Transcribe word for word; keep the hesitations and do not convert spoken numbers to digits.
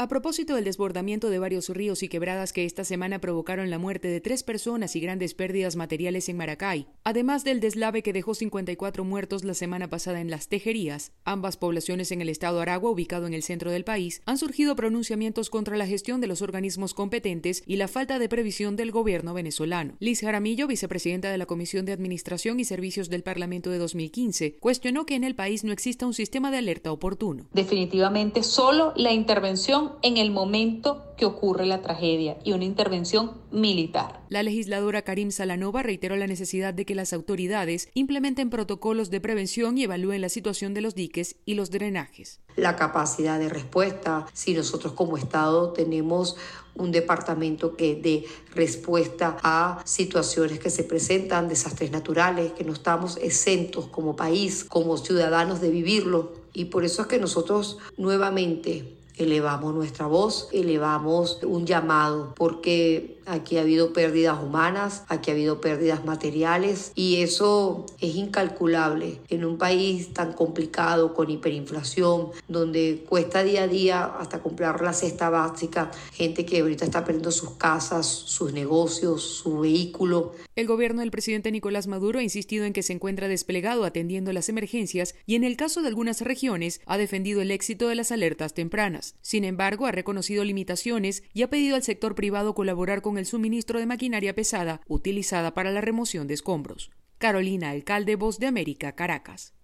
A propósito del desbordamiento de varios ríos y quebradas que esta semana provocaron la muerte de tres personas y grandes pérdidas materiales en Maracay, además del deslave que dejó cincuenta y cuatro muertos la semana pasada en Las Tejerías, ambas poblaciones en el estado Aragua, ubicado en el centro del país, han surgido pronunciamientos contra la gestión de los organismos competentes y la falta de previsión del gobierno venezolano. Liz Jaramillo, vicepresidenta de la Comisión de Administración y Servicios del Parlamento de dos mil quince, cuestionó que en el país no exista un sistema de alerta oportuno. Definitivamente solo la intervención en el momento que ocurre la tragedia y una intervención militar. La legisladora Karim Salanova reiteró la necesidad de que las autoridades implementen protocolos de prevención y evalúen la situación de los diques y los drenajes. La capacidad de respuesta, si nosotros como Estado tenemos un departamento que dé respuesta a situaciones que se presentan, desastres naturales, que no estamos exentos como país, como ciudadanos de vivirlo. Y por eso es que nosotros nuevamente elevamos nuestra voz, elevamos un llamado, porque aquí ha habido pérdidas humanas, aquí ha habido pérdidas materiales y eso es incalculable en un país tan complicado, con hiperinflación, donde cuesta día a día hasta comprar la cesta básica, gente que ahorita está perdiendo sus casas, sus negocios, su vehículo. El gobierno del presidente Nicolás Maduro ha insistido en que se encuentra desplegado atendiendo las emergencias y en el caso de algunas regiones ha defendido el éxito de las alertas tempranas. Sin embargo, ha reconocido limitaciones y ha pedido al sector privado colaborar con el suministro de maquinaria pesada utilizada para la remoción de escombros. Carolina Alcalde, Voz de América, Caracas.